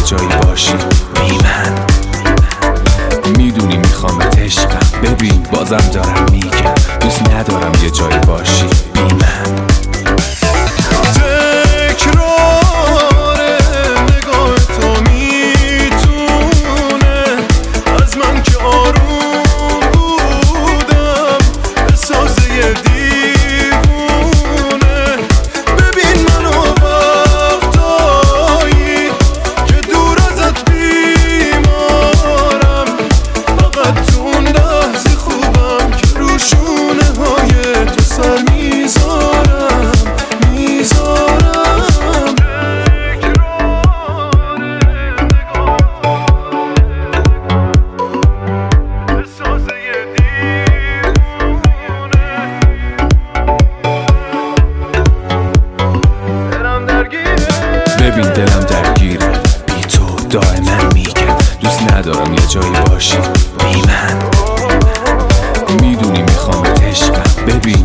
جایی باشی بی من. میدونی میخوامت عشقم، ببین بازم دارم میگم دوست ندارم یه جایی باشی بی من. ببین دلم درگیره بی تو، دائما میگم دوست ندارم یه جایی باشی بی من. میدونی میخوامت عشقم، ببین